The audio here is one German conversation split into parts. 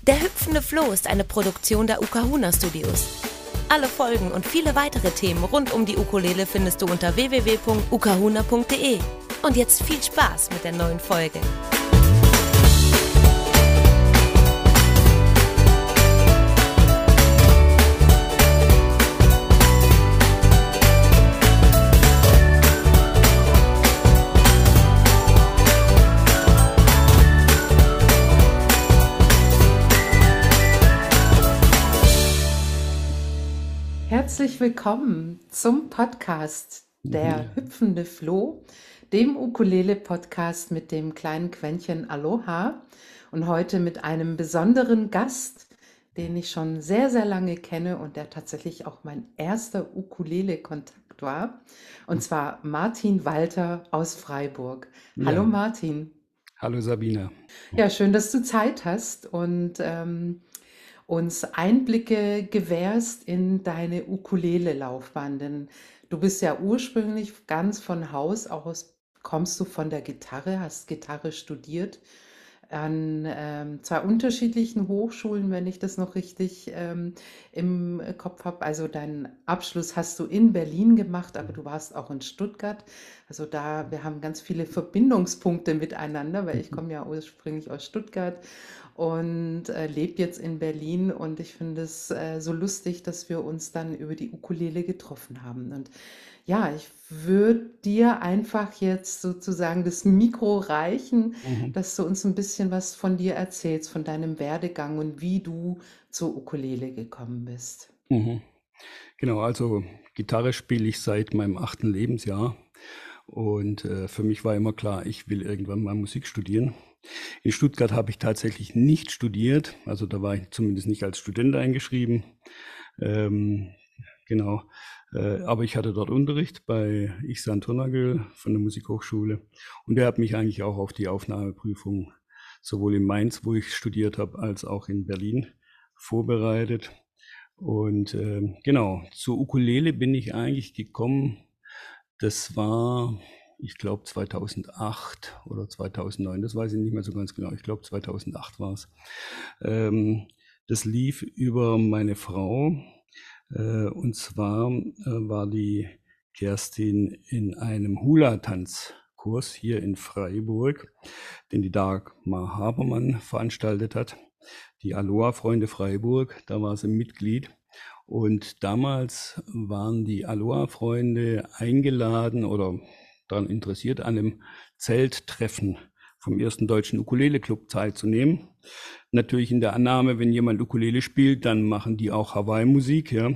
Der hüpfende Floh ist eine Produktion der Ukahuna Studios. Alle Folgen und viele weitere Themen rund um die Ukulele findest du unter www.ukahuna.de. Und jetzt viel Spaß mit der neuen Folge. Herzlich willkommen zum Podcast Der hüpfende Floh, dem Ukulele-Podcast mit dem kleinen Quäntchen Aloha und heute mit einem besonderen Gast, den ich schon sehr, sehr lange kenne und der tatsächlich auch mein erster Ukulele-Kontakt war, und zwar Martin Walter aus Freiburg. Hallo Ja, Martin. hallo Sabine. Ja, schön, dass du Zeit hast und uns Einblicke gewährst in deine Ukulele-Laufbahn, denn du bist ja ursprünglich ganz von Haus aus, kommst du von der Gitarre, hast Gitarre studiert an zwei unterschiedlichen Hochschulen, wenn ich das noch richtig im Kopf habe. Also deinen Abschluss hast du in Berlin gemacht, aber du warst auch in Stuttgart. Also da, wir haben ganz viele Verbindungspunkte miteinander, weil ich komme ja ursprünglich aus Stuttgart und lebe jetzt in Berlin, und ich finde es so lustig, dass wir uns dann über die Ukulele getroffen haben. Und ja, ich würde dir einfach jetzt sozusagen das Mikro reichen, Mhm. dass du uns ein bisschen was von dir erzählst, von deinem Werdegang und wie du zur Ukulele gekommen bist. Mhm. Genau, also Gitarre spiele ich seit meinem 8. Lebensjahr und für mich war immer klar, ich will irgendwann mal Musik studieren. In Stuttgart habe ich tatsächlich nicht studiert, also da war ich zumindest nicht als Student eingeschrieben. Ähm, genau, aber ich hatte dort Unterricht bei Ihsan Turnagel von der Musikhochschule und der hat mich eigentlich auch auf die Aufnahmeprüfung sowohl in Mainz, wo ich studiert habe, als auch in Berlin vorbereitet. Und genau, zur Ukulele bin ich eigentlich gekommen. Das war, ich glaube, 2008 oder 2009, das weiß ich nicht mehr so ganz genau. Ich glaube, 2008 war es. Das lief über meine Frau. Und zwar war die Kerstin in einem Hula-Tanzkurs hier in Freiburg, den die Dagmar Habermann veranstaltet hat. Die Aloha-Freunde Freiburg, da war sie Mitglied. Und damals waren die Aloha-Freunde eingeladen oder daran interessiert, an einem Zelttreffen vom ersten deutschen Ukulele-Club teilzunehmen. Natürlich in der Annahme, wenn jemand Ukulele spielt, dann machen die auch Hawaii-Musik, ja.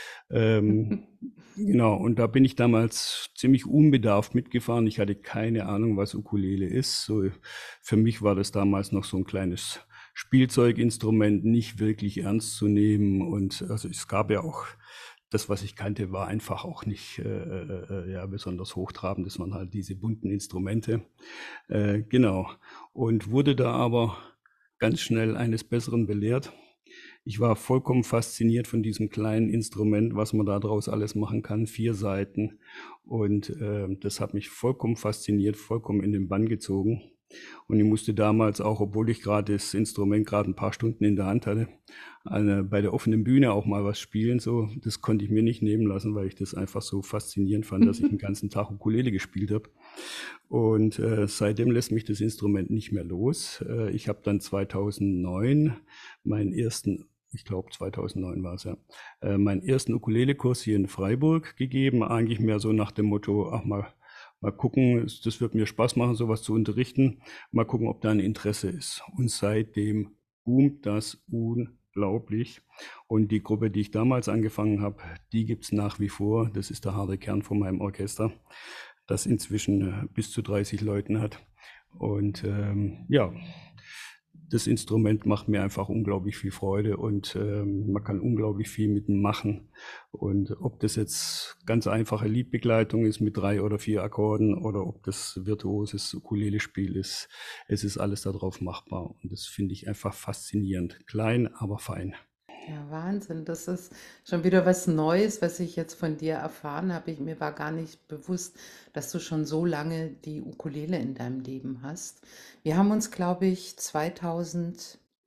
Genau, und da bin ich damals ziemlich unbedarft mitgefahren. Ich hatte keine Ahnung, was Ukulele ist. So, für mich war das damals noch so ein kleines Spielzeuginstrument, nicht wirklich ernst zu nehmen. Und also es gab ja auch, das, was ich kannte, war einfach auch nicht ja, besonders hochtrabend. Das waren halt diese bunten Instrumente. Genau. Und wurde da aber ganz schnell eines Besseren belehrt. Ich war vollkommen fasziniert von diesem kleinen Instrument, was man daraus alles machen kann, 4 Saiten. Und das hat mich vollkommen fasziniert, vollkommen in den Bann gezogen. Und ich musste damals auch, obwohl ich gerade das Instrument gerade ein paar Stunden in der Hand hatte, bei der offenen Bühne auch mal was spielen. So, das konnte ich mir nicht nehmen lassen, weil ich das einfach so faszinierend fand, dass ich den ganzen Tag Ukulele gespielt habe. Und seitdem lässt mich das Instrument nicht mehr los. Ich habe dann 2009 meinen ersten, ich glaube 2009 war es ja, meinen ersten Ukulele-Kurs hier in Freiburg gegeben. Eigentlich mehr so nach dem Motto, ach mal gucken, das wird mir Spaß machen, sowas zu unterrichten. Mal gucken, ob da ein Interesse ist. Und seitdem boomt das unglaublich. Und die Gruppe, die ich damals angefangen habe, die gibt's nach wie vor. Das ist der harte Kern von meinem Orchester, das inzwischen bis zu 30 Leuten hat. Und ja, das Instrument macht mir einfach unglaublich viel Freude und man kann unglaublich viel mit ihm machen. Und ob das jetzt ganz einfache Liedbegleitung ist mit 3 oder 4 Akkorden oder ob das virtuoses Ukulele-Spiel ist, es ist alles darauf machbar. Und das finde ich einfach faszinierend. Klein, aber fein. Ja, Wahnsinn. Das ist schon wieder was Neues, was ich jetzt von dir erfahren habe. Mir war gar nicht bewusst, dass du schon so lange die Ukulele in deinem Leben hast. Wir haben uns, glaube ich, 2011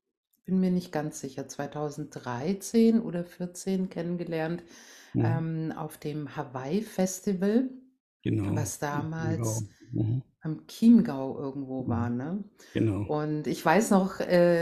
bin mir nicht ganz sicher, 2013 oder 14 kennengelernt, Mhm. auf dem Hawaii-Festival, Genau. was Genau. damals Mhm. am Chiemgau irgendwo war, Mhm. ne? Genau. Und ich weiß noch,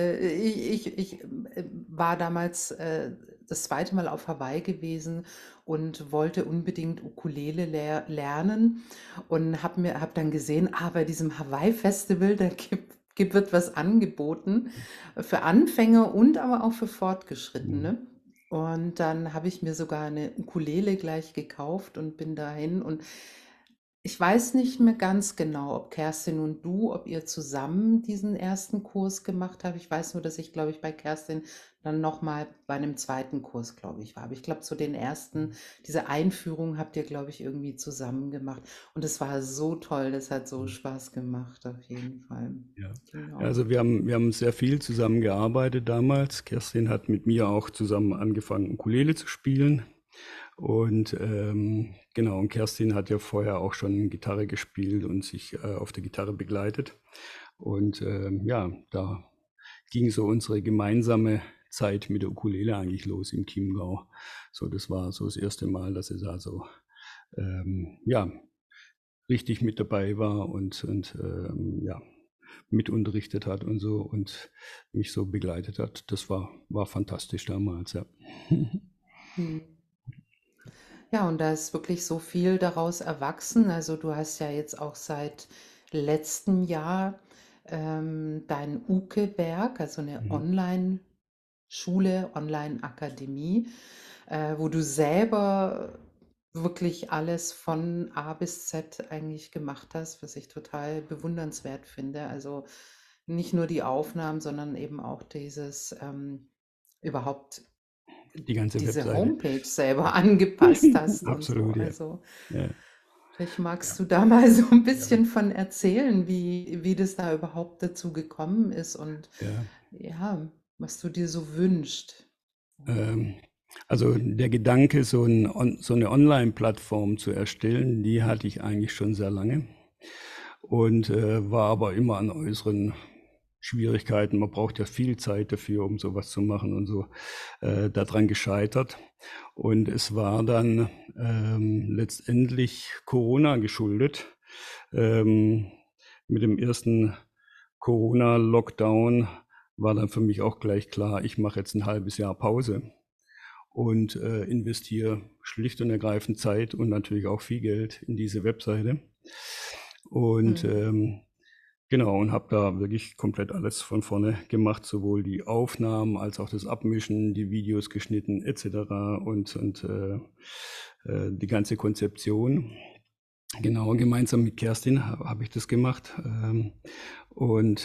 ich war damals das zweite Mal auf Hawaii gewesen und wollte unbedingt Ukulele lernen und hab dann gesehen, bei diesem Hawaii-Festival, wird was angeboten für Anfänger und aber auch für Mhm. Fortgeschrittene. Und dann habe ich mir sogar eine Ukulele gleich gekauft und bin dahin. Und ich weiß nicht mehr ganz genau, ob Kerstin und du, ob ihr zusammen diesen ersten Kurs gemacht habt. Ich weiß nur, dass ich, glaube ich, bei Kerstin dann noch mal bei einem zweiten Kurs, glaube ich, war. Aber ich glaube, so den ersten, diese Einführung habt ihr, glaube ich, irgendwie zusammen gemacht. Und es war so toll, das hat so Spaß gemacht, auf jeden Fall. Ja. Ja, Genau. also wir haben sehr viel zusammengearbeitet damals. Kerstin hat mit mir auch zusammen angefangen, Ukulele zu spielen. Und genau, und Kerstin hat ja vorher auch schon Gitarre gespielt und sich auf der Gitarre begleitet. Und ja, da ging so unsere gemeinsame Zeit mit der Ukulele eigentlich los im Chiemgau. So, das war so das erste Mal, dass sie da so ja, richtig mit dabei war und ja, mitunterrichtet hat und so und mich so begleitet hat. Das war fantastisch damals, ja. Hm. Ja, und da ist wirklich so viel daraus erwachsen. Also du hast ja jetzt auch seit letztem Jahr dein Uke-Werk, also eine Mhm. Online-Schule, Online-Akademie, wo du selber wirklich alles von A bis Z eigentlich gemacht hast, was ich total bewundernswert finde. Also nicht nur die Aufnahmen, sondern eben auch dieses überhaupt Die ganze diese Webseite. Homepage selber angepasst hast und so. Absolut, ja. Also Ja, vielleicht magst ja, du da mal so ein ja, bisschen von erzählen, wie das da überhaupt dazu gekommen ist und ja. ja, was du dir so wünschst. Ähm, also der Gedanke, so eine Online-Plattform zu erstellen, die hatte ich eigentlich schon sehr lange und war aber immer an äußeren Schwierigkeiten. Man braucht ja viel Zeit dafür, um sowas zu machen und so daran gescheitert. Und es war dann letztendlich Corona geschuldet. Ähm, mit dem ersten Corona-Lockdown war dann für mich auch gleich klar, ich mache jetzt ein halbes Jahr Pause und investiere schlicht und ergreifend Zeit und natürlich auch viel Geld in diese Webseite. Und Mhm. genau, und habe da wirklich komplett alles von vorne gemacht, sowohl die Aufnahmen als auch das Abmischen, die Videos geschnitten etc. und die ganze Konzeption. Genau, gemeinsam mit Kerstin habe ich das gemacht. Und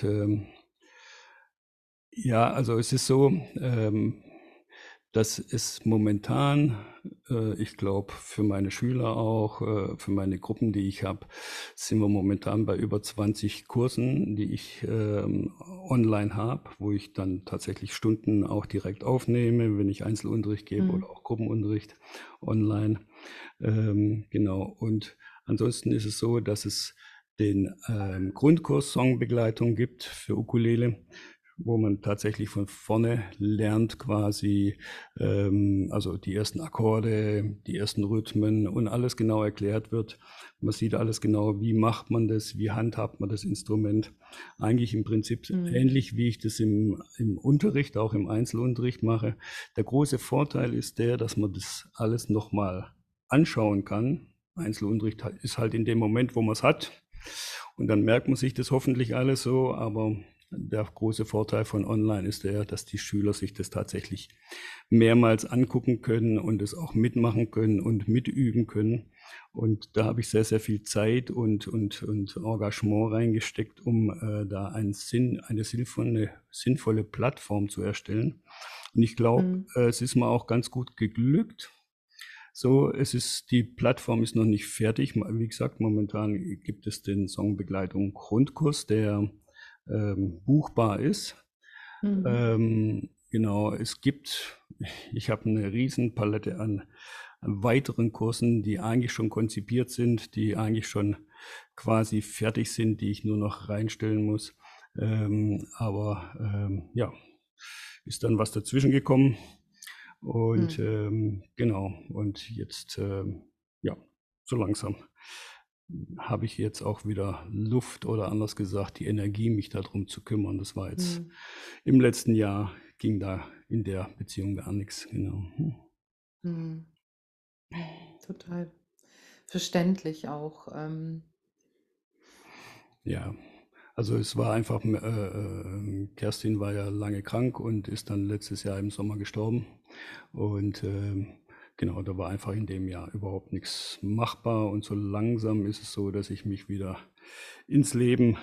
ja, also es ist so, dass es momentan, ich glaube, für meine Schüler auch, für meine Gruppen, die ich habe, sind wir momentan bei über 20 Kursen, die ich online habe, wo ich dann tatsächlich Stunden auch direkt aufnehme, wenn ich Einzelunterricht gebe Mhm. oder auch Gruppenunterricht online. Genau. Und ansonsten ist es so, dass es den Grundkurs Songbegleitung gibt für Ukulele, wo man tatsächlich von vorne lernt quasi, also die ersten Akkorde, die ersten Rhythmen und alles genau erklärt wird. Man sieht alles genau, wie macht man das, wie handhabt man das Instrument. Eigentlich im Prinzip Mhm. ähnlich, wie ich das im Unterricht, auch im Einzelunterricht mache. Der große Vorteil ist der, dass man das alles nochmal anschauen kann. Einzelunterricht ist halt in dem Moment, wo man es hat. Und dann merkt man sich das hoffentlich alles so, aber der große Vorteil von Online ist der, dass die Schüler sich das tatsächlich mehrmals angucken können und es auch mitmachen können und mitüben können. Und da habe ich sehr, sehr viel Zeit und Engagement reingesteckt, um da eine sinnvolle Plattform zu erstellen. Und ich glaube, Mhm. es ist mir auch ganz gut geglückt. So, die Plattform ist noch nicht fertig. Wie gesagt, momentan gibt es den Songbegleitung Grundkurs, der buchbar ist. Mhm. Genau, ich habe eine riesen Palette an weiteren Kursen, die eigentlich schon konzipiert sind, die eigentlich schon quasi fertig sind, die ich nur noch reinstellen muss. Aber ja, ist dann was dazwischen gekommen. Und Hm. genau, und jetzt, ja, so langsam habe ich jetzt auch wieder Luft oder anders gesagt, die Energie, mich darum zu kümmern. Das war jetzt Hm. im letzten Jahr, ging da in der Beziehung gar nichts, genau. Hm. Total verständlich auch. Ja, also es war einfach, Kerstin war ja lange krank und ist dann letztes Jahr im Sommer gestorben. Und genau, da war einfach in dem Jahr überhaupt nichts machbar. Und so langsam ist es so, dass ich mich wieder ins Leben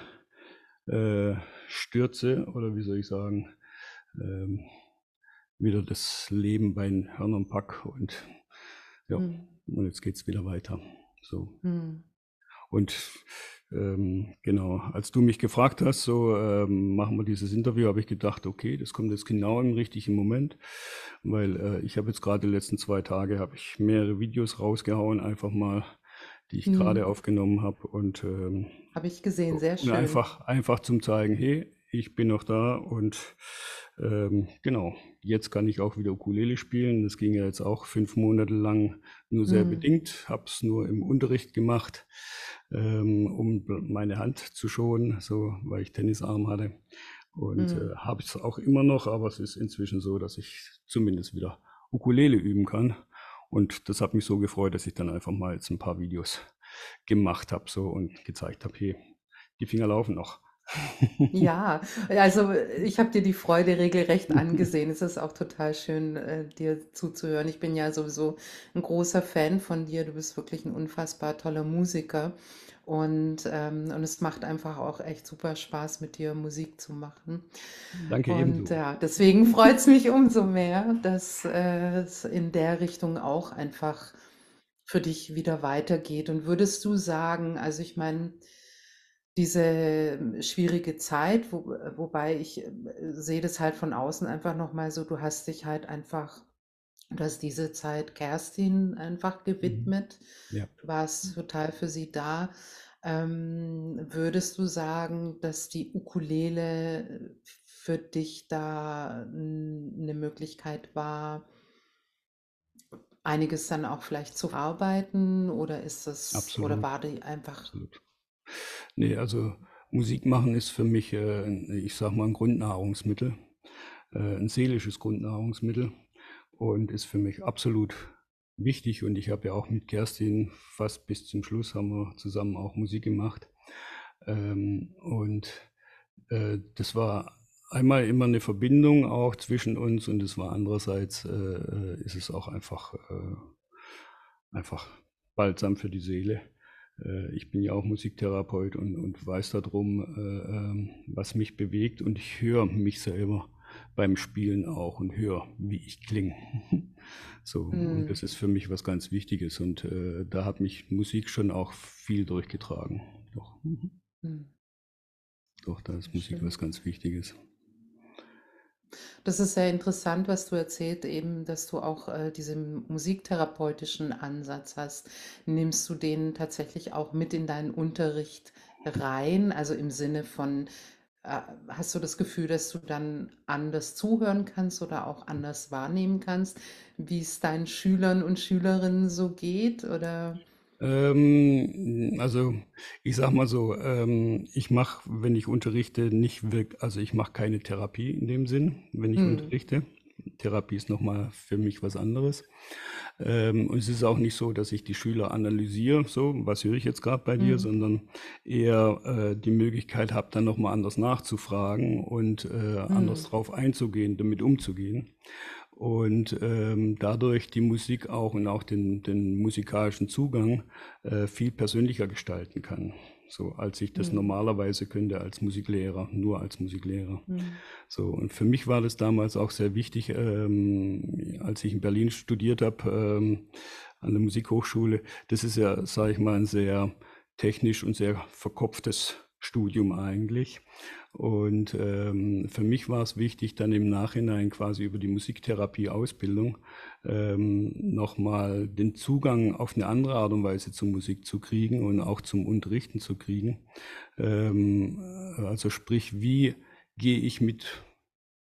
stürze, oder wie soll ich sagen, ähm, wieder das Leben bei den Hörnern pack. Und ja, Hm. und jetzt geht's wieder weiter. So. Hm. Und genau, als du mich gefragt hast, so machen wir dieses Interview, habe ich gedacht, okay, das kommt jetzt genau im richtigen Moment, weil ich habe jetzt gerade die letzten 2 Tage, habe ich mehrere Videos rausgehauen, einfach mal, die ich gerade Hm. aufgenommen habe und Habe ich gesehen, sehr und schön. einfach zum zeigen, hey, ich bin noch da und genau, jetzt kann ich auch wieder Ukulele spielen. Das ging ja jetzt auch 5 Monate lang nur sehr Hm. bedingt, habe es nur im Unterricht gemacht, um meine Hand zu schonen, so, weil ich Tennisarm hatte. Und Hm. habe es auch immer noch, aber es ist inzwischen so, dass ich zumindest wieder Ukulele üben kann. Und das hat mich so gefreut, dass ich dann einfach mal jetzt ein paar Videos gemacht habe so und gezeigt habe, hey, die Finger laufen noch. Ja, also ich habe dir die Freude regelrecht angesehen. Es ist auch total schön, dir zuzuhören. Ich bin ja sowieso ein großer Fan von dir. Du bist wirklich ein unfassbar toller Musiker. Und es macht einfach auch echt super Spaß, mit dir Musik zu machen. Danke Und ebenso. ja, deswegen freut es mich umso mehr, dass es in der Richtung auch einfach für dich wieder weitergeht. Und würdest du sagen, also ich meine, diese schwierige Zeit, wobei ich sehe das halt von außen einfach nochmal so, du hast diese Zeit Kerstin einfach Mhm. gewidmet. Ja, Du warst total für sie da. Würdest du sagen, dass die Ukulele für dich da eine Möglichkeit war, einiges dann auch vielleicht zu arbeiten, oder absolut, war die einfach, absolut. Ne, also Musik machen ist für mich, ich sage mal, ein Grundnahrungsmittel, 'n seelisches Grundnahrungsmittel und ist für mich absolut wichtig. Und ich habe ja auch mit Kerstin fast bis zum Schluss haben wir zusammen auch Musik gemacht. Und das war einmal immer eine Verbindung auch zwischen uns und es war andererseits, ist es auch einfach balsam für die Seele. Ich bin ja auch Musiktherapeut und weiß darum, was mich bewegt und ich höre mich selber beim Spielen auch und höre, wie ich klinge. So, und hm, das ist für mich was ganz Wichtiges und da hat mich Musik schon auch viel durchgetragen. Doch, hm, doch, da ist sehr Musik was schön. ganz Wichtiges. Das ist sehr interessant, was du erzählt, eben, dass du auch diesen musiktherapeutischen Ansatz hast. Nimmst du den tatsächlich auch mit in deinen Unterricht rein? Also im Sinne von, hast du das Gefühl, dass du dann anders zuhören kannst oder auch anders wahrnehmen kannst, wie es deinen Schülern und Schülerinnen so geht? Oder? Also ich sag mal so, ich mache, wenn ich unterrichte, nicht wirklich, also ich mache keine Therapie in dem Sinn, wenn ich Hm, unterrichte. Therapie ist nochmal für mich was anderes. Und es ist auch nicht so, dass ich die Schüler analysiere, so, was höre ich jetzt gerade bei dir, hm, sondern eher die Möglichkeit habe, dann nochmal anders nachzufragen und anders hm, drauf einzugehen, damit umzugehen. Und dadurch die Musik auch und auch den musikalischen Zugang viel persönlicher gestalten kann. So als ich das hm, normalerweise könnte als Musiklehrer, nur als Musiklehrer. hm, So, und für mich war das damals auch sehr wichtig, als ich in Berlin studiert habe, an der Musikhochschule. Das ist ja, sage ich mal, ein sehr technisch und sehr verkopftes Studium eigentlich. Und für mich war es wichtig, dann im Nachhinein quasi über die Musiktherapie-Ausbildung nochmal den Zugang auf eine andere Art und Weise zur Musik zu kriegen und auch zum Unterrichten zu kriegen. Also sprich, wie gehe ich mit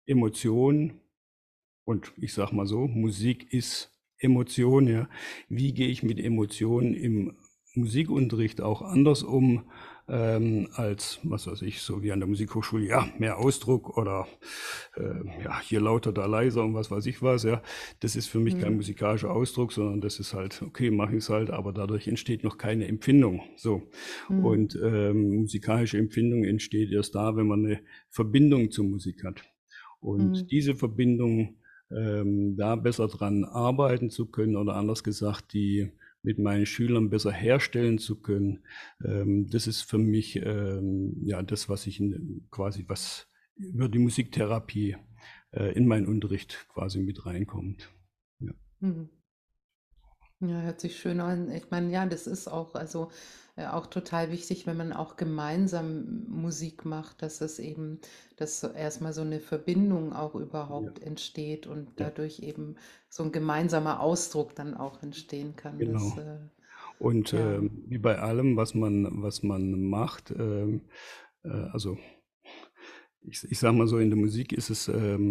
Emotion und ich sage mal so, Musik ist Emotion, ja. Wie gehe ich mit Emotionen im Musikunterricht auch anders um, als, was weiß ich, so wie an der Musikhochschule, ja, mehr Ausdruck oder ja, hier lauter, da leiser und was weiß ich was, ja. Das ist für mich kein musikalischer Ausdruck, sondern das ist halt, okay, mache ich es halt, aber dadurch entsteht noch keine Empfindung. So. Und musikalische Empfindung entsteht erst da, wenn man eine Verbindung zur Musik hat. Und diese Verbindung, da besser dran arbeiten zu können oder anders gesagt, die mit meinen Schülern besser herstellen zu können, das ist für mich ja das, was ich quasi was über die Musiktherapie in meinen Unterricht quasi mit reinkommt. Ja. Mhm. Ja, hört sich schön an. Ich meine, ja, das ist auch, also auch total wichtig, wenn man auch gemeinsam Musik macht, dass es eben, dass so erstmal so eine Verbindung auch Ja, überhaupt entsteht und ja, dadurch eben so ein gemeinsamer Ausdruck dann auch entstehen kann. genau. Das, Und ja. wie bei allem, was man macht, also ich sage mal so, in der Musik ist es,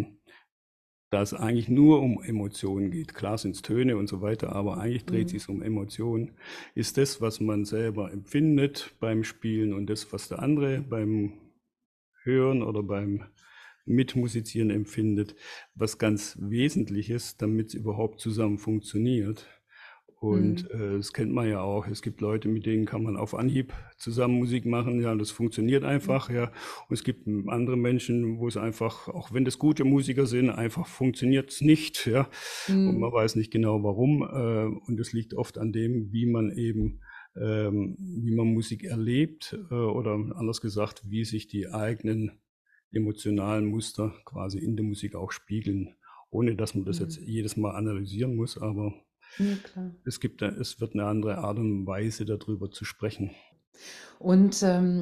da es eigentlich nur um Emotionen geht. Klar sind es Töne und so weiter, aber eigentlich dreht sich um Emotionen. Ist das, was man selber empfindet beim Spielen und das, was der andere beim Hören oder beim Mitmusizieren empfindet, was ganz Wesentliches, damit es überhaupt zusammen funktioniert. Und das kennt man ja auch. Es gibt Leute, mit denen kann man auf Anhieb zusammen Musik machen. Ja, das funktioniert einfach. Ja, und es gibt andere Menschen, wo es einfach, auch wenn das gute Musiker sind, einfach funktioniert es nicht. Ja, und man weiß nicht genau warum. Und es liegt oft an dem, wie man eben, wie man Musik erlebt oder anders gesagt, wie sich die eigenen emotionalen Muster quasi in der Musik auch spiegeln, ohne dass man das jetzt jedes Mal analysieren muss, aber Ja, klar. es wird eine andere Art und Weise, darüber zu sprechen. Und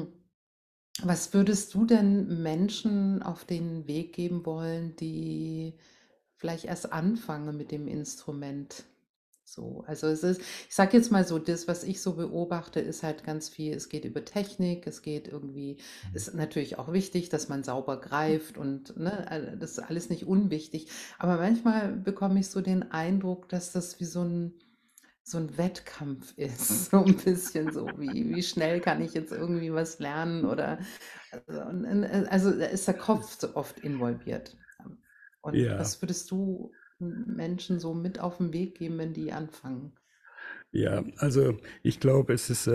was würdest du denn Menschen auf den Weg geben wollen, die vielleicht erst anfangen mit dem Instrument? So, also es ist, ich sage jetzt mal so, das, was ich so beobachte, ist halt ganz viel, es geht über Technik, es geht irgendwie, ist natürlich auch wichtig, dass man sauber greift und ne, das ist alles nicht unwichtig. Aber manchmal bekomme ich so den Eindruck, dass das wie so ein Wettkampf ist, so ein bisschen so, wie schnell kann ich jetzt irgendwie was lernen oder also da ist der Kopf so oft involviert. Und Ja, was würdest du Menschen so mit auf den Weg geben, wenn die anfangen? ja, also ich glaube, es ist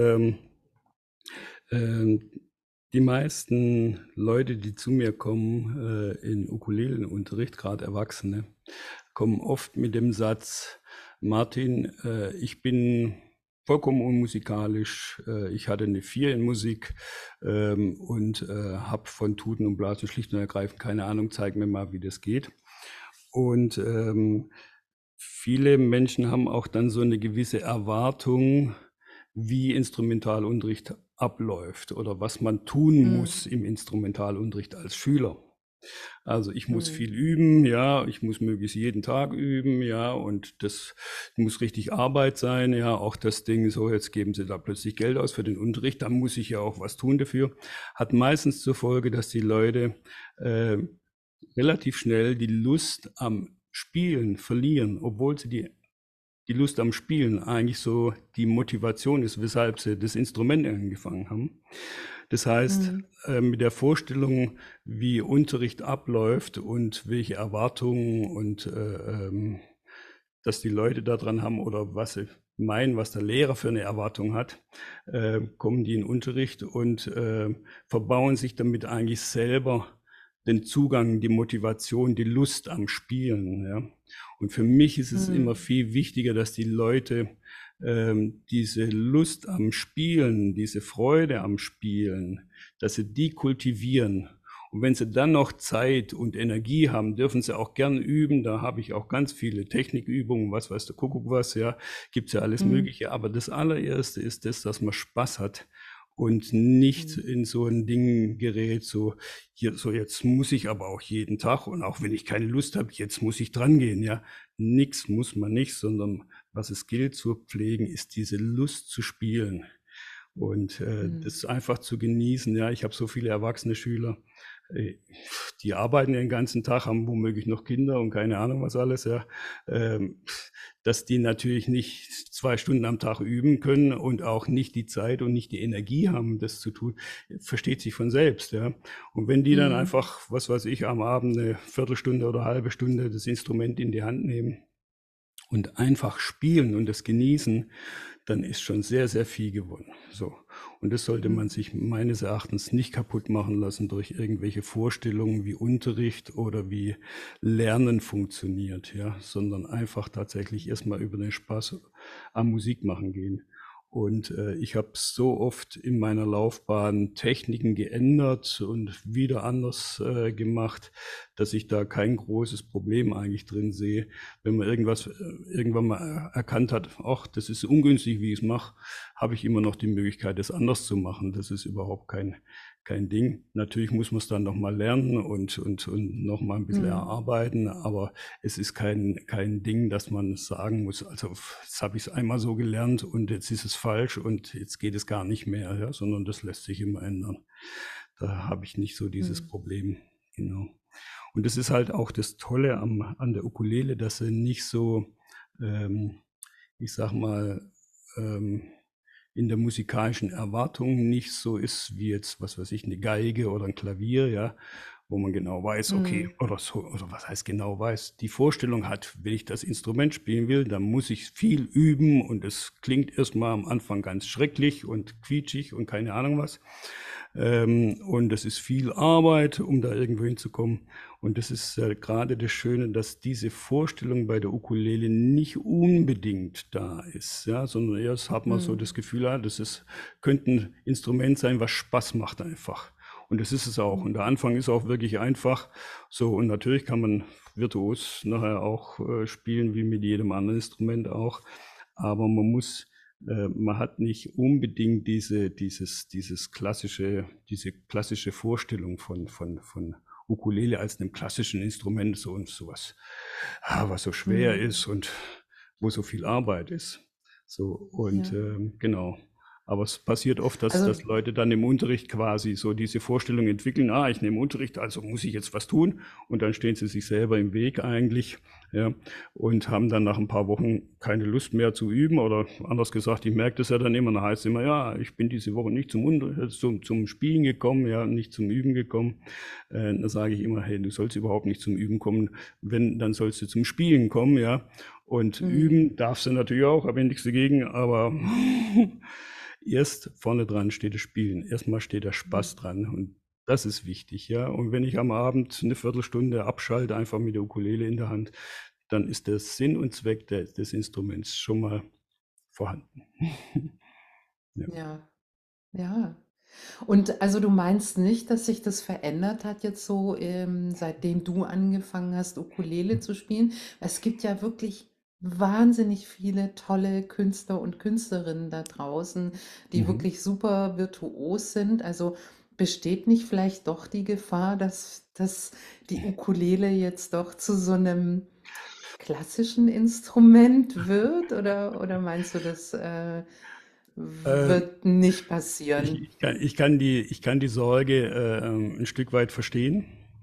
ähm, die meisten Leute, die zu mir kommen in Ukulelenunterricht, gerade Erwachsene, kommen oft mit dem Satz: Martin, ich bin vollkommen unmusikalisch, ich hatte eine 4 in Musik und habe von Tuten und Blasen schlicht und ergreifend keine Ahnung, zeig mir mal, wie das geht. Und viele Menschen haben auch dann so eine gewisse Erwartung, wie Instrumentalunterricht abläuft oder was man tun muss im Instrumentalunterricht als Schüler. Also ich muss viel üben, ja, ich muss möglichst jeden Tag üben, ja, und das muss richtig Arbeit sein, ja, auch das Ding, so jetzt geben sie da plötzlich Geld aus für den Unterricht, dann muss ich ja auch was tun dafür, hat meistens zur Folge, dass die Leute relativ schnell die Lust am Spielen verlieren, obwohl sie die Lust am Spielen eigentlich so die Motivation ist, weshalb sie das Instrument angefangen haben. Das heißt, mit der Vorstellung, wie Unterricht abläuft und welche Erwartungen und dass die Leute daran haben oder was sie meinen, was der Lehrer für eine Erwartung hat, kommen die in Unterricht und verbauen sich damit eigentlich selber den Zugang, die Motivation, die Lust am Spielen. Ja. Und für mich ist es immer viel wichtiger, dass die Leute diese Lust am Spielen, diese Freude am Spielen, dass sie die kultivieren. Und wenn sie dann noch Zeit und Energie haben, dürfen sie auch gern üben. Da habe ich auch ganz viele Technikübungen, was weiß der Kuckuck was, ja, gibt's ja alles Mögliche. Aber das allererste ist das, dass man Spaß hat und nicht in so ein Ding gerät, so hier, so jetzt muss ich aber auch jeden Tag und auch wenn ich keine Lust habe, jetzt muss ich dran gehen, ja. Nix muss man nicht, sondern was es gilt zu pflegen, ist diese Lust zu spielen. Und Mhm. das einfach zu genießen, ja, ich habe so viele erwachsene Schüler, äh, die arbeiten den ganzen Tag, haben womöglich noch Kinder und keine Ahnung was alles, ja. Ähm, dass die natürlich nicht 2 Stunden am Tag üben können und auch nicht die Zeit und nicht die Energie haben, das zu tun, versteht sich von selbst, ja. Und wenn die dann Mhm. einfach, was weiß ich, am Abend eine Viertelstunde oder halbe Stunde das Instrument in die Hand nehmen und einfach spielen und das genießen, dann ist schon sehr, sehr viel gewonnen. So. Und das sollte man Mhm. sich meines Erachtens nicht kaputt machen lassen durch irgendwelche Vorstellungen, wie Unterricht oder wie Lernen funktioniert, ja, sondern einfach tatsächlich erstmal über den Spaß am Musik machen gehen. Und ich habe so oft in meiner Laufbahn Techniken geändert und wieder anders gemacht, dass ich da kein großes Problem eigentlich drin sehe. Wenn man irgendwas irgendwann mal erkannt hat, ach, das ist ungünstig, wie ich es mache, habe ich immer noch die Möglichkeit, das anders zu machen. Das ist überhaupt kein Ding. Natürlich muss man es dann nochmal lernen und nochmal ein bisschen Mhm. erarbeiten, aber es ist kein Ding, dass man sagen muss, also jetzt habe ich es einmal so gelernt und jetzt ist es falsch und jetzt geht es gar nicht mehr, ja, sondern das lässt sich immer ändern. Da habe ich nicht so dieses Mhm. Problem. Genau. Und das ist halt auch das Tolle an der Ukulele, dass sie nicht so, ähm, ich sag mal, ähm, in der musikalischen Erwartung nicht so ist wie jetzt, was weiß ich, eine Geige oder ein Klavier, ja, wo man genau weiß, okay, Mhm. oder so, oder was heißt genau weiß, die Vorstellung hat, wenn ich das Instrument spielen will, dann muss ich viel üben und es klingt erstmal am Anfang ganz schrecklich und quietschig und keine Ahnung was. Und es ist viel Arbeit, um da irgendwo hinzukommen. Und das ist gerade das Schöne, dass diese Vorstellung bei der Ukulele nicht unbedingt da ist, ja, sondern erst hat man so das Mhm. Gefühl, ja, könnte ein Instrument sein, was Spaß macht einfach. Und das ist es auch. Und der Mhm. Anfang ist auch wirklich einfach. So, und natürlich kann man virtuos nachher auch spielen, wie mit jedem anderen Instrument auch. Aber man hat nicht unbedingt diese klassische Vorstellung von Ukulele als einem klassischen Instrument, so und sowas, was so schwer Mhm. ist und wo so viel Arbeit ist. So, und Ja. genau. Aber es passiert oft, dass Also, Leute dann im Unterricht quasi so diese Vorstellung entwickeln, ich nehme Unterricht, also muss ich jetzt was tun. Und dann stehen sie sich selber im Weg eigentlich, ja, und haben dann nach ein paar Wochen keine Lust mehr zu üben. Oder anders gesagt, ich merke das ja dann immer, dann heißt es immer, ja, ich bin diese Woche nicht zum Spielen gekommen, ja, nicht zum Üben gekommen. Dann sage ich immer, hey, du sollst überhaupt nicht zum Üben kommen. Wenn, dann sollst du zum Spielen kommen, ja. Und mhm. üben darfst du natürlich auch, habe ich nichts dagegen, aber erst vorne dran steht das Spielen. Erstmal steht der Spaß Mhm. dran. Und das ist wichtig, ja. Und wenn ich am Abend eine Viertelstunde abschalte, einfach mit der Ukulele in der Hand, dann ist der Sinn und Zweck des Instruments schon mal vorhanden. Ja. Ja, ja. Und also du meinst nicht, dass sich das verändert hat jetzt so, seitdem du angefangen hast, Ukulele zu spielen? Es gibt ja wirklich wahnsinnig viele tolle Künstler und Künstlerinnen da draußen, die Mhm. wirklich super virtuos sind. Also besteht nicht vielleicht doch die Gefahr, dass die Ukulele jetzt doch zu so einem klassischen Instrument wird? Oder meinst du, das Ähm, wird nicht passieren? ich kann die Sorge ein Stück weit verstehen.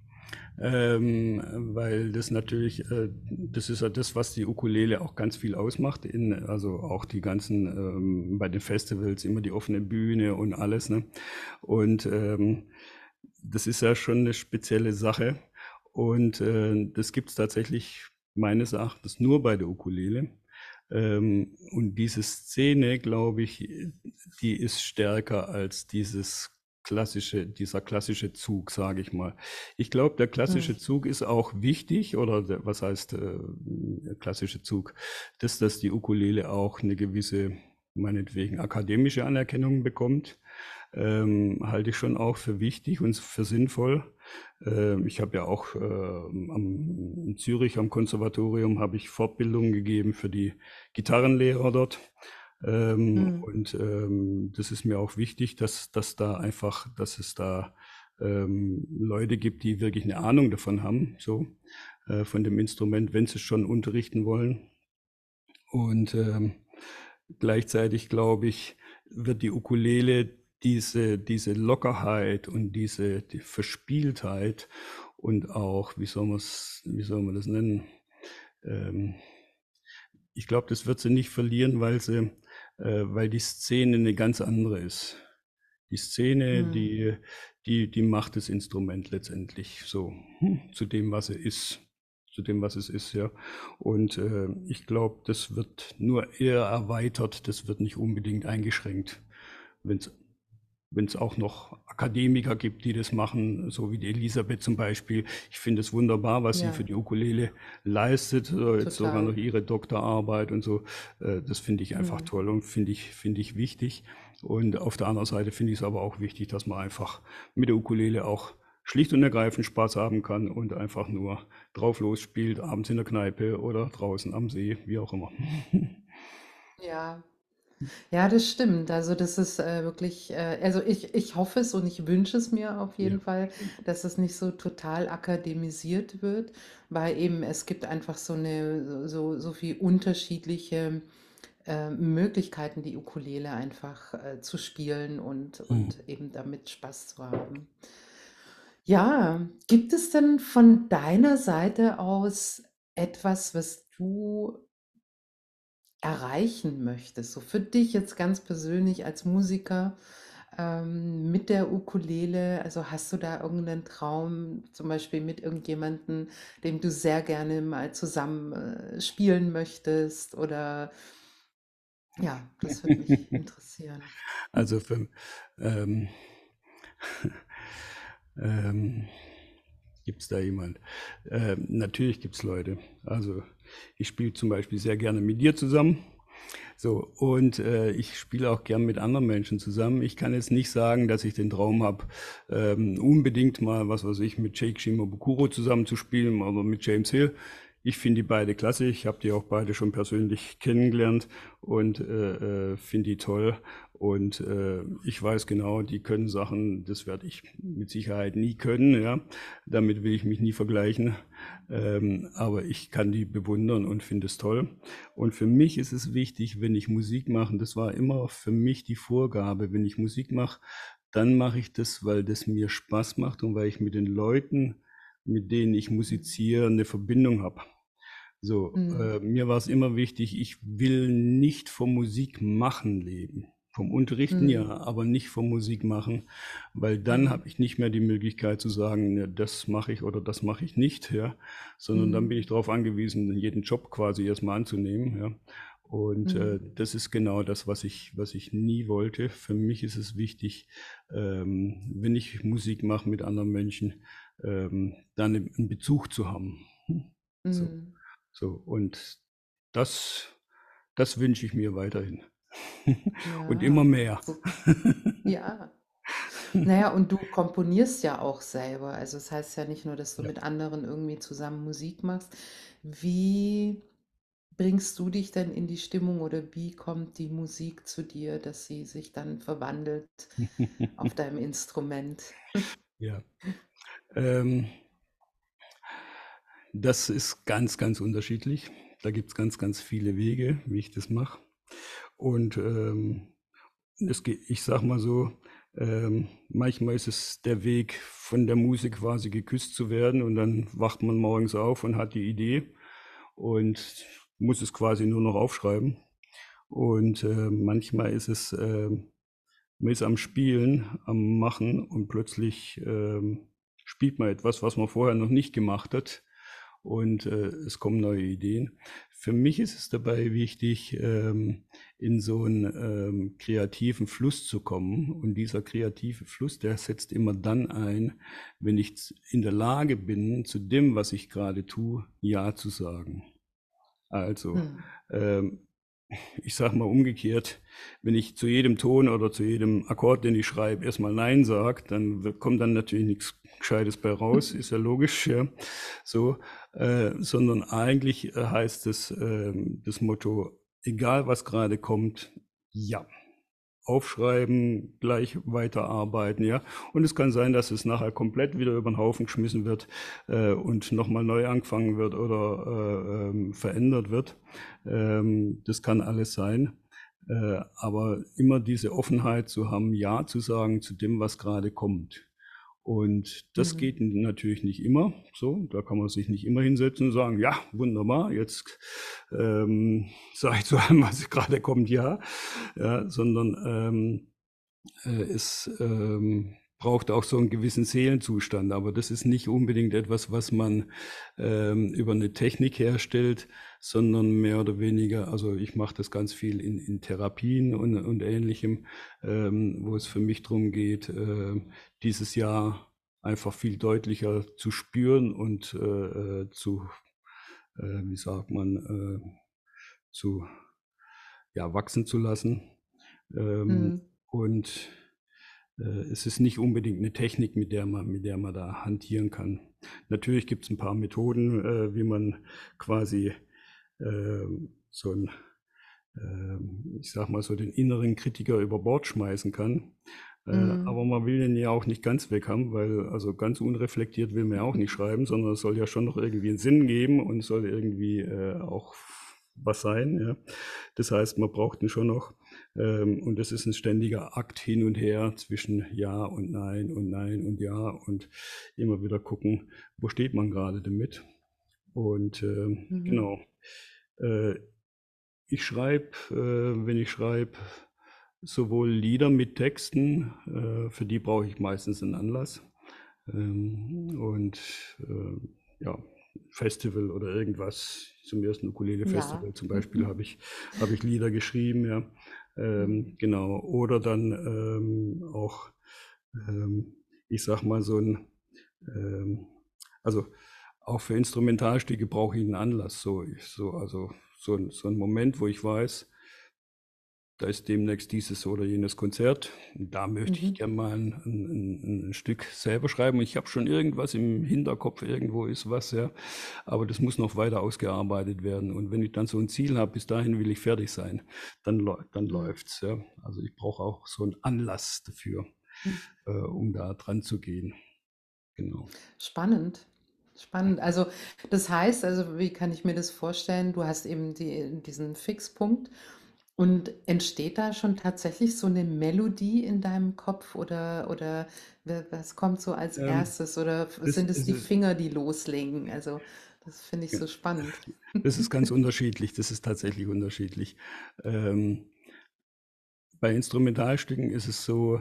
Weil das natürlich, das ist ja das, was die Ukulele auch ganz viel ausmacht, also auch die ganzen, bei den Festivals immer die offene Bühne und alles, ne? Und das ist ja schon eine spezielle Sache. Und das gibt es tatsächlich meines Erachtens nur bei der Ukulele. Und diese Szene, glaube ich, die ist stärker als dieser klassische Zug, sage ich mal. Ich glaube, der klassische Mhm. Zug ist auch wichtig, oder was heißt klassische Zug, dass die Ukulele auch eine gewisse, meinetwegen, akademische Anerkennung bekommt, halte ich schon auch für wichtig und für sinnvoll. Ich habe ja auch in Zürich am Konservatorium habe ich Fortbildungen gegeben für die Gitarrenlehrer dort. Mhm. Und das ist mir auch wichtig, dass es da Leute gibt, die wirklich eine Ahnung davon haben, so von dem Instrument, wenn sie schon unterrichten wollen. Und gleichzeitig glaube ich, wird die Ukulele diese Lockerheit und die Verspieltheit und auch, wie soll man das nennen? Ähm, Ich glaube, das wird sie nicht verlieren, weil die Szene eine ganz andere ist. Die Szene, Hm. die macht das Instrument letztendlich so zu dem, was er ist, zu dem, was es ist, ja. Und ich glaube, das wird nur eher erweitert, das wird nicht unbedingt eingeschränkt. Wenn es auch noch Akademiker gibt, die das machen, so wie die Elisabeth zum Beispiel. Ich finde es wunderbar, was sie für Ja, die Ukulele leistet, jetzt sogar noch total. ihre Doktorarbeit und so. Das finde ich einfach Hm. toll und finde ich wichtig. Und auf der anderen Seite finde ich es aber auch wichtig, dass man einfach mit der Ukulele auch schlicht und ergreifend Spaß haben kann und einfach nur drauf losspielt, abends in der Kneipe oder draußen am See, wie auch immer. Ja. Ja, das stimmt. Also das ist wirklich, also ich hoffe es und ich wünsche es mir auf Ja, jeden Fall, stimmt. dass es nicht so total akademisiert wird, weil eben es gibt einfach so viel unterschiedliche Möglichkeiten, die Ukulele einfach zu spielen und Mhm. eben damit Spaß zu haben. Ja, gibt es denn von deiner Seite aus etwas, was du erreichen möchtest, so für dich jetzt ganz persönlich als Musiker mit der Ukulele? Also hast du da irgendeinen Traum, zum Beispiel mit irgendjemandem, dem du sehr gerne mal zusammen spielen möchtest? Oder ja, das würde mich interessieren. Also ähm, ähm, gibt es da jemand? Natürlich gibt es Leute. Also ich spiele zum Beispiel sehr gerne mit dir zusammen. So, und ich spiele auch gern mit anderen Menschen zusammen. Ich kann jetzt nicht sagen, dass ich den Traum habe, unbedingt mal, was weiß ich, mit Jake Shimabukuro zusammen zu spielen oder mit James Hill. Ich finde die beide klasse. Ich habe die auch beide schon persönlich kennengelernt und finde die toll. Und ich weiß genau, die können Sachen, das werde ich mit Sicherheit nie können. Ja, damit will ich mich nie vergleichen. Aber ich kann die bewundern und finde es toll. Und für mich ist es wichtig, wenn ich Musik mache, das war immer für mich die Vorgabe, wenn ich Musik mache, dann mache ich das, weil das mir Spaß macht und weil ich mit den Leuten, mit denen ich musiziere, eine Verbindung habe. So, Mhm. mir war es immer wichtig, ich will nicht vom Musikmachen leben. Vom Unterrichten ja, Mhm. aber nicht vom Musikmachen, weil dann Mhm. habe ich nicht mehr die Möglichkeit zu sagen, ja, das mache ich oder das mache ich nicht, ja, sondern dann bin Mhm. ich darauf angewiesen, jeden Job quasi erstmal anzunehmen, ja. Und Mhm. das ist genau das, was ich nie wollte. Für mich ist es wichtig, wenn ich Musik mache mit anderen Menschen, dann einen Bezug zu haben. So. Mhm. So, und das, das wünsche ich mir weiterhin. Und immer Ja, mehr. so, ja. Naja, und du komponierst ja auch selber. Also es heißt ja nicht nur, dass du Ja. mit anderen irgendwie zusammen Musik machst. Wie bringst du dich denn in die Stimmung oder wie kommt die Musik zu dir, dass sie sich dann verwandelt auf deinem Instrument? Ja. Ähm, Das ist ganz, ganz unterschiedlich. Da gibt es ganz, ganz viele Wege, wie ich das mache. Und ich sag mal so, manchmal ist es der Weg, von der Musik quasi geküsst zu werden und dann wacht man morgens auf und hat die Idee und muss es quasi nur noch aufschreiben. Und manchmal ist es, man ist am Spielen, am Machen und plötzlich spielt man etwas, was man vorher noch nicht gemacht hat und es kommen neue Ideen. Für mich ist es dabei wichtig, in so einen kreativen Fluss zu kommen. Und dieser kreative Fluss, der setzt immer dann ein, wenn ich in der Lage bin, zu dem, was ich gerade tue, Ja zu sagen. Also, Hm. ähm, ich sage mal umgekehrt, wenn ich zu jedem Ton oder zu jedem Akkord, den ich schreibe, erstmal Nein sage, dann kommt dann natürlich nichts Gescheites bei raus, ist ja logisch, ja. So, sondern eigentlich heißt es das Motto, egal was gerade kommt, ja. Aufschreiben, gleich weiterarbeiten, ja. Und es kann sein, dass es nachher komplett wieder über den Haufen geschmissen wird und nochmal neu angefangen wird oder verändert wird. Das kann alles sein. Aber immer diese Offenheit zu haben, Ja zu sagen zu dem, was gerade kommt. Und das geht natürlich nicht immer so. Da kann man sich nicht immer hinsetzen und sagen, ja, wunderbar, jetzt sage ich zu allem, was gerade kommt, ja. Sondern es braucht auch so einen gewissen Seelenzustand. Aber das ist nicht unbedingt etwas, was man über eine Technik herstellt, sondern mehr oder weniger, also ich mache das ganz viel in Therapien und Ähnlichem, wo es für mich darum geht, dieses Jahr einfach viel deutlicher zu spüren und wie sagt man, zu wachsen zu lassen. Und es ist nicht unbedingt eine Technik, mit der man da hantieren kann. Natürlich gibt es ein paar Methoden, wie man quasi so ein ich sag mal so den inneren Kritiker über Bord schmeißen kann. Aber man will den ja auch nicht ganz weg haben, weil also ganz unreflektiert will man ja auch nicht schreiben, sondern es soll ja schon noch irgendwie einen Sinn geben und soll irgendwie auch was sein. Ja. Das heißt, man braucht ihn schon noch. Und das ist ein ständiger Akt hin und her zwischen Ja und Nein und Ja und immer wieder gucken, wo steht man gerade damit. Und genau. Ich schreibe, wenn ich schreibe, sowohl Lieder mit Texten, für die brauche ich meistens einen Anlass. Und ja, Festival oder irgendwas, zum ersten Ukulele-Festival zum Beispiel habe ich Lieder geschrieben, ja. Genau. Oder dann auch, ich sag mal, so ein, also auch für Instrumentalstücke brauche ich einen Anlass, also so ein Moment, wo ich weiß, da ist demnächst dieses oder jenes Konzert. Da möchte ich gerne mal ein Stück selber schreiben. Ich habe schon irgendwas im Hinterkopf, irgendwo ist was, ja. Aber das muss noch weiter ausgearbeitet werden. Und wenn ich dann so ein Ziel habe, bis dahin will ich fertig sein, dann läuft's, ja. Also ich brauche auch so einen Anlass dafür, um da dran zu gehen. Genau. Spannend. Spannend. Also das heißt, also wie kann ich mir das vorstellen? Du hast eben diesen Fixpunkt und entsteht da schon tatsächlich so eine Melodie in deinem Kopf oder was kommt so als erstes oder sind es die Finger, die loslegen? Also das finde ich so spannend. Das ist ganz unterschiedlich. Das ist tatsächlich unterschiedlich. Bei Instrumentalstücken ist es so,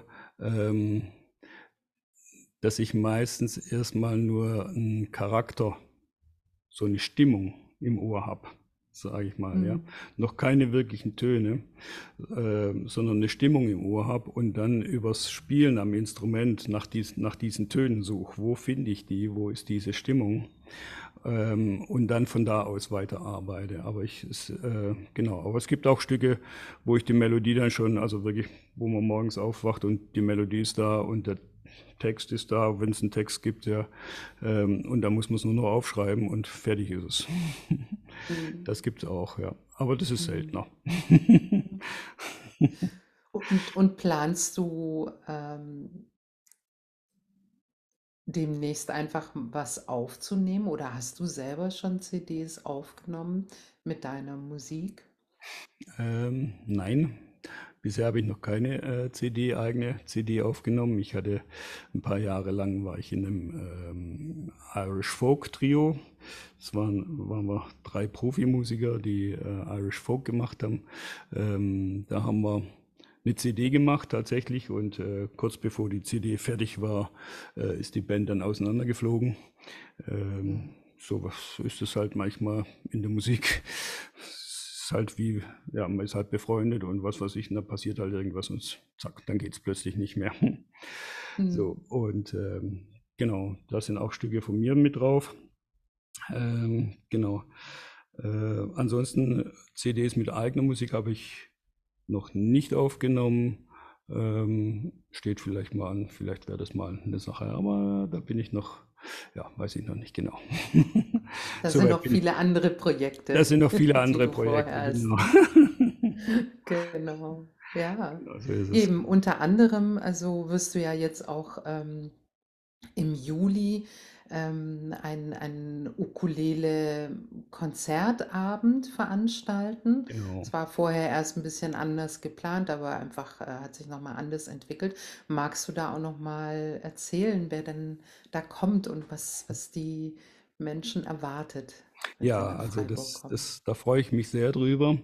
dass ich meistens erstmal nur einen Charakter, so eine Stimmung im Ohr habe, sage ich mal, ja. Noch keine wirklichen Töne, sondern eine Stimmung im Ohr habe und dann übers Spielen am Instrument nach diesen Tönen suche. Wo finde ich die? Wo ist diese Stimmung? Und dann von da aus weiterarbeite. Aber aber es gibt auch Stücke, wo ich die Melodie dann schon, also wirklich, wo man morgens aufwacht und die Melodie ist da und der Text ist da, wenn es einen Text gibt, ja. Und da muss man es nur noch aufschreiben und fertig ist es. Das gibt es auch, ja. Aber das ist seltener. Und planst du demnächst einfach was aufzunehmen oder hast du selber schon CDs aufgenommen mit deiner Musik? Nein, bisher habe ich noch keine eigene CD aufgenommen. Ich hatte ein paar Jahre lang, war ich in einem Irish Folk Trio. Das waren wir 3 Profimusiker, die Irish Folk gemacht haben. Da haben wir eine CD gemacht tatsächlich und kurz bevor die CD fertig war, ist die Band dann auseinandergeflogen. So was ist es halt manchmal in der Musik. Es ist halt wie, ja, man ist halt befreundet und was weiß ich, und da passiert halt irgendwas und zack, dann geht es plötzlich nicht mehr. So, und genau, da sind auch Stücke von mir mit drauf. Genau. Ansonsten CDs mit eigener Musik habe ich noch nicht aufgenommen. Steht vielleicht mal an, vielleicht wäre das mal eine Sache, aber da bin ich noch, ja, weiß ich noch nicht genau. Da sind noch viele andere Projekte. Da sind noch viele die andere du vorher Projekte, hast. genau. Genau, ja. Genau, so ist es. Eben, unter anderem, also wirst du ja jetzt auch im Juli ein Ukulele-Konzertabend veranstalten. Genau. Es war vorher erst ein bisschen anders geplant, aber einfach hat sich nochmal anders entwickelt. Magst du da auch nochmal erzählen, wer denn da kommt und was die Menschen erwartet, wenn sie Ja, nach also Freiburg kommen? da freue ich mich sehr drüber.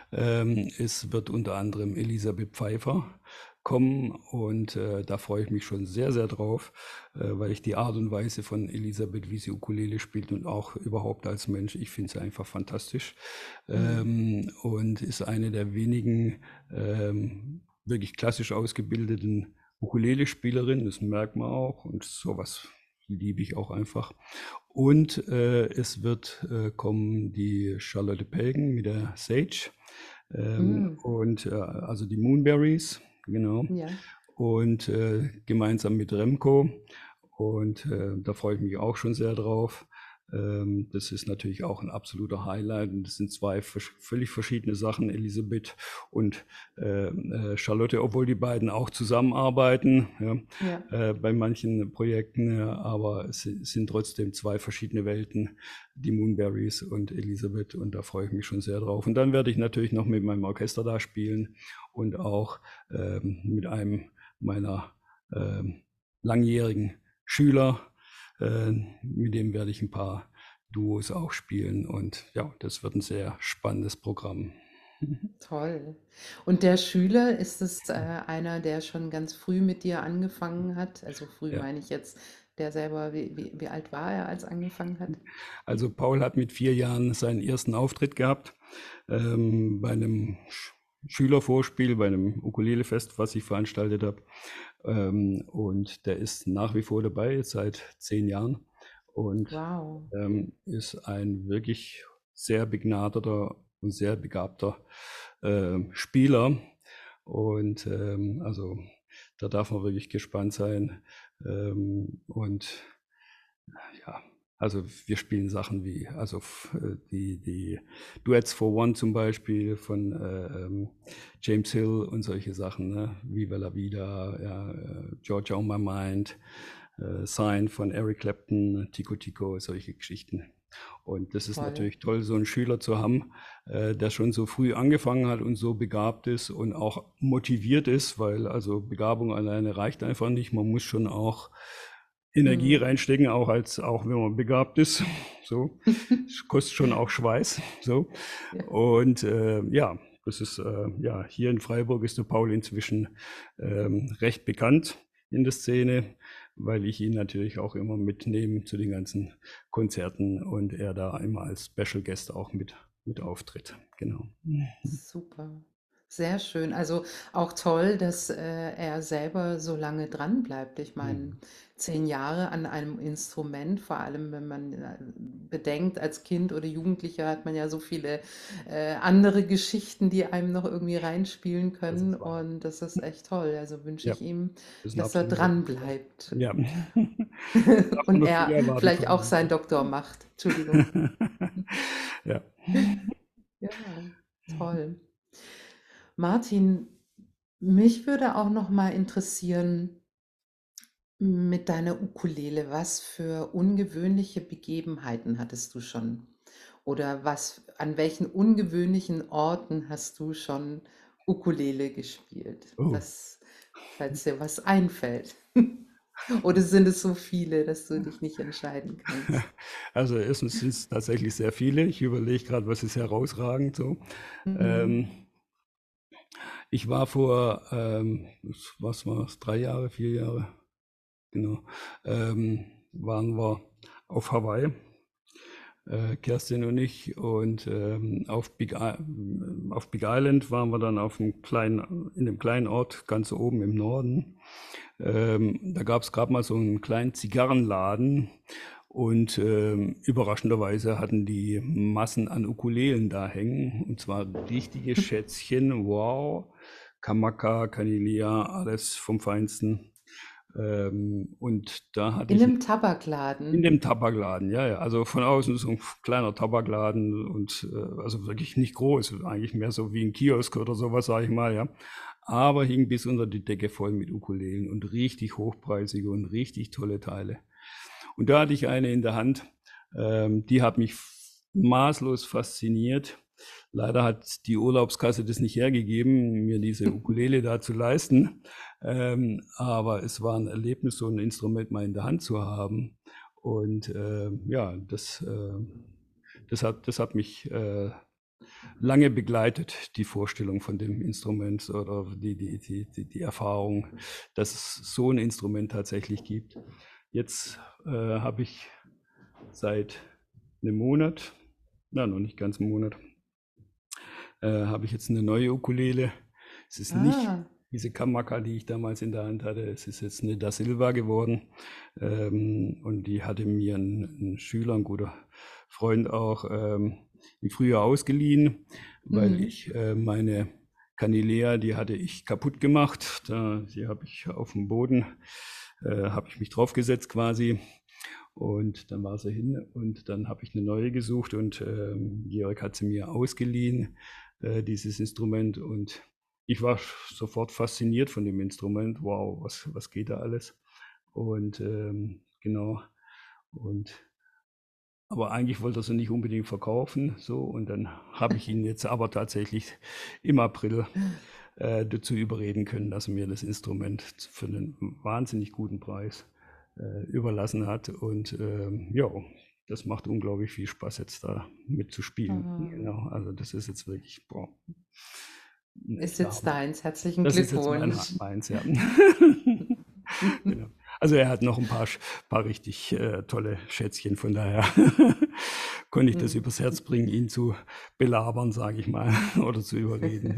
Es wird unter anderem Elisabeth Pfeiffer kommen und da freue ich mich schon sehr, sehr drauf, weil ich die Art und Weise von Elisabeth, wie sie Ukulele spielt und auch überhaupt als Mensch, ich finde sie einfach fantastisch, Hm. und ist eine der wenigen wirklich klassisch ausgebildeten Ukulele-Spielerinnen, das merkt man auch und sowas liebe ich auch einfach. Und es wird kommen die Charlotte Pelgen mit der Sage Hm. und also die Moonberries, genau. Ja, Und gemeinsam mit Remco. Und da freue ich mich auch schon sehr drauf. Das ist natürlich auch ein absoluter Highlight. Und das sind zwei völlig verschiedene Sachen, Elisabeth und Charlotte, obwohl die beiden auch zusammenarbeiten, ja, bei manchen Projekten, ja, aber es sind trotzdem zwei verschiedene Welten, die Moonberries und Elisabeth, und da freue ich mich schon sehr drauf. Und dann werde ich natürlich noch mit meinem Orchester da spielen und auch mit einem meiner langjährigen Schüler, mit dem werde ich ein paar Duos auch spielen und ja, das wird ein sehr spannendes Programm. toll. Und der Schüler, ist es einer, der schon ganz früh mit dir angefangen hat? Also früh Ja. meine ich jetzt, der selber, wie alt war er, als angefangen hat? Also Paul hat mit 4 Jahren seinen ersten Auftritt gehabt, bei einem Schülervorspiel, bei einem Ukulelefest, was ich veranstaltet habe. Und der ist nach wie vor dabei, seit 10 Jahren und Wow, ist ein wirklich sehr begnadeter und sehr begabter Spieler. Und also da darf man wirklich gespannt sein. Und ja, also wir spielen Sachen wie, also die Duets for One zum Beispiel von James Hill und solche Sachen, ne? Viva la Vida, ja, Georgia on My Mind, Sign von Eric Clapton, Tico Tico, solche Geschichten. Und das ist toll. natürlich toll, so einen Schüler zu haben, der schon so früh angefangen hat und so begabt ist und auch motiviert ist, weil also Begabung alleine reicht einfach nicht. Man muss schon auch Energie Hm. reinstecken, auch wenn man begabt ist. So, es kostet schon auch Schweiß. So. Ja, Und ja, das ist ja hier in Freiburg ist der Paul inzwischen recht bekannt in der Szene, weil ich ihn natürlich auch immer mitnehme zu den ganzen Konzerten und er da immer als Special Guest auch mit auftritt. Genau. super. Sehr schön. Also auch toll, dass er selber so lange dran bleibt. Ich meine, Mhm. 10 Jahre an einem Instrument, vor allem wenn man bedenkt, als Kind oder Jugendlicher hat man ja so viele andere Geschichten, die einem noch irgendwie reinspielen Das können. ist wahr. Und das ist echt toll. Also wünsche Ja, ich ihm, das ist ein dass er absoluter dran Glückwunsch. bleibt Ja, darf man und noch viel er erwarten vielleicht von auch ihm. seinen Doktor macht. Entschuldigung. Ja. Ja, toll. Martin, mich würde auch noch mal interessieren, mit deiner Ukulele, was für ungewöhnliche Begebenheiten hattest du schon? Oder an welchen ungewöhnlichen Orten hast du schon Ukulele gespielt? Oh. Das, falls dir was einfällt. Oder sind es so viele, dass du dich nicht entscheiden kannst? Also erstens sind es tatsächlich sehr viele. Ich überlege gerade, was ist herausragend so. Mhm. Ähm, ich war vor, was war es, 3 Jahre, 4 Jahre, genau, waren wir auf Hawaii, Kerstin und ich, und auf Big Island waren wir dann in einem kleinen Ort ganz oben im Norden. Da gab es gerade mal so einen kleinen Zigarrenladen und überraschenderweise hatten die Massen an Ukulelen da hängen und zwar richtige Schätzchen, wow, Kamaka, Kanilia, alles vom Feinsten. Und da hatte In ich einem in Tabakladen. dem Tabakladen, ja, ja. Also von außen so ein kleiner Tabakladen und also wirklich nicht groß, eigentlich mehr so wie ein Kiosk oder sowas, sage ich mal, ja. aber hing bis unter die Decke voll mit Ukulelen und richtig hochpreisige und richtig tolle Teile. Und da hatte ich eine in der Hand, die hat mich maßlos fasziniert. Leider hat die Urlaubskasse das nicht hergegeben, mir diese Ukulele da zu leisten. Aber es war ein Erlebnis, so ein Instrument mal in der Hand zu haben. Und ja, das hat mich lange begleitet, die Vorstellung von dem Instrument oder die Erfahrung, dass es so ein Instrument tatsächlich gibt. Jetzt habe ich seit einem Monat, noch nicht ganz einen Monat, habe ich jetzt eine neue Ukulele. Es ist nicht diese Kamaka, die ich damals in der Hand hatte. Es ist jetzt eine Da Silva geworden. Und die hatte mir ein Schüler, ein guter Freund auch, im Frühjahr ausgeliehen, weil ich meine Canilea, die hatte ich kaputt gemacht. Die habe ich auf dem Boden, habe ich mich draufgesetzt quasi. Und dann war sie hin und dann habe ich eine neue gesucht und Georg hat sie mir ausgeliehen, dieses Instrument. Und ich war sofort fasziniert von dem Instrument. Wow, was geht da alles? Und genau. Aber eigentlich wollte er sie nicht unbedingt verkaufen. So, und dann habe ich ihn jetzt aber tatsächlich im April dazu überreden können, dass er mir das Instrument für einen wahnsinnig guten Preis überlassen hat. Und ja, das macht unglaublich viel Spaß, jetzt da mitzuspielen. Genau, also das ist jetzt wirklich, boah. Ist jetzt deins. Herzlichen Das Glückwunsch. ist jetzt meins, ja. Genau. Also er hat noch ein paar richtig tolle Schätzchen, von daher konnte ich das übers Herz bringen, ihn zu belabern, sage ich mal, oder zu überreden.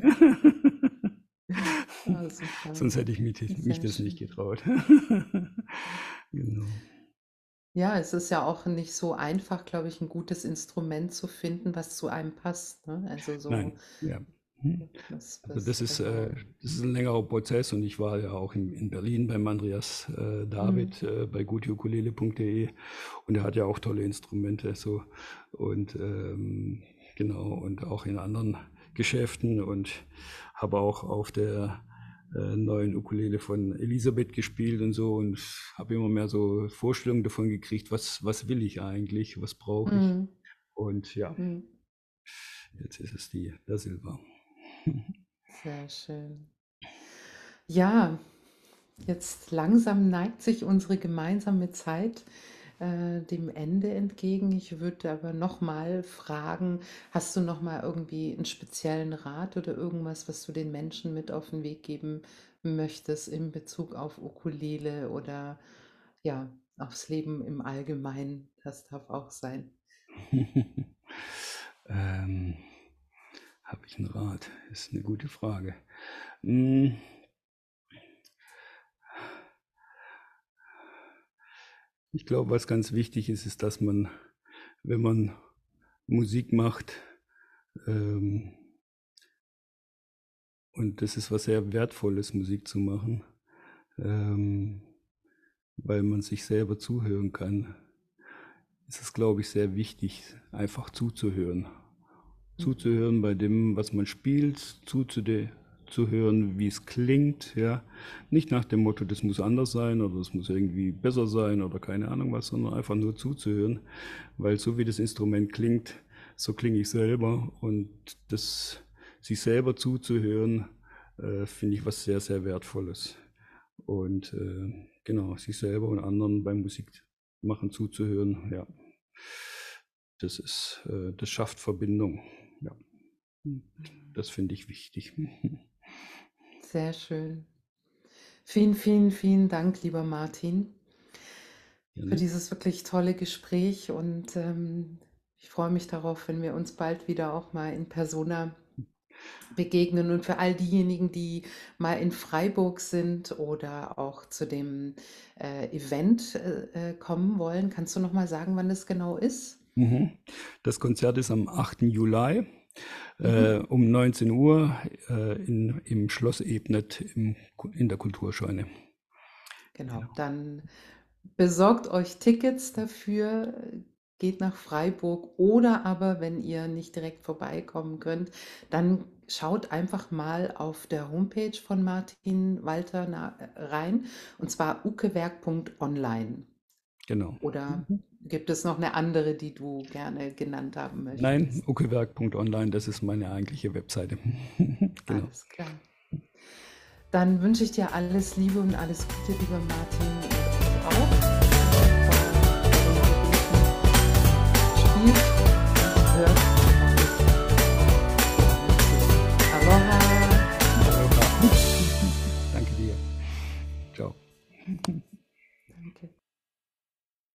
Sonst hätte ich mich das nicht getraut. Genau. Ja, es ist ja auch nicht so einfach, glaube ich, ein gutes Instrument zu finden, was zu einem passt. Ne? Also so. Nein, ja. Also das ist ein längerer Prozess und ich war ja auch in Berlin beim Andreas David bei gutiukulele.de und er hat ja auch tolle Instrumente so und genau und auch in anderen Geschäften und habe auch auf der neuen Ukulele von Elisabeth gespielt und so und habe immer mehr so Vorstellungen davon gekriegt, was will ich eigentlich, was brauche ich und ja, jetzt ist es die Da Silva. Sehr schön. Ja, jetzt langsam neigt sich unsere gemeinsame Zeit dem Ende entgegen. Ich würde aber nochmal fragen, hast du nochmal irgendwie einen speziellen Rat oder irgendwas, was du den Menschen mit auf den Weg geben möchtest in Bezug auf Ukulele oder ja, aufs Leben im Allgemeinen? Das darf auch sein. Habe ich einen Rat? Ist eine gute Frage. Ich glaube, was ganz wichtig ist, ist, dass man, wenn man Musik macht, und das ist was sehr Wertvolles, Musik zu machen, weil man sich selber zuhören kann, ist es, glaube ich, sehr wichtig, einfach zuzuhören. Zuzuhören bei dem, was man spielt, zuzuhören, wie es klingt, ja. Nicht nach dem Motto, das muss anders sein oder es muss irgendwie besser sein oder keine Ahnung was, sondern einfach nur zuzuhören, weil so wie das Instrument klingt, so klinge ich selber und das sich selber zuzuhören, finde ich was sehr, sehr Wertvolles. Und genau, sich selber und anderen beim Musikmachen zuzuhören, ja, das schafft Verbindung. Ja, das finde ich wichtig. Sehr schön. Vielen, vielen, vielen Dank, lieber Martin, für dieses wirklich tolle Gespräch und ich freue mich darauf, wenn wir uns bald wieder auch mal in Persona begegnen und für all diejenigen, die mal in Freiburg sind oder auch zu dem Event kommen wollen, kannst du noch mal sagen, wann das genau ist? Das Konzert ist am 8. Juli um 19 Uhr im Schloss Ebnet in der Kulturscheune. Genau, dann besorgt euch Tickets dafür, geht nach Freiburg oder aber, wenn ihr nicht direkt vorbeikommen könnt, dann schaut einfach mal auf der Homepage von Martin Walter rein, und zwar ukewerk.online. Genau. Oder gibt es noch eine andere, die du gerne genannt haben Nein, möchtest? ukewerk.online, das ist meine eigentliche Webseite. Genau. Alles klar. Dann wünsche ich dir alles Liebe und alles Gute, lieber Martin, und euch auch. Spielt und hört euch. Aloha. Aloha. Danke dir. Ciao. Danke.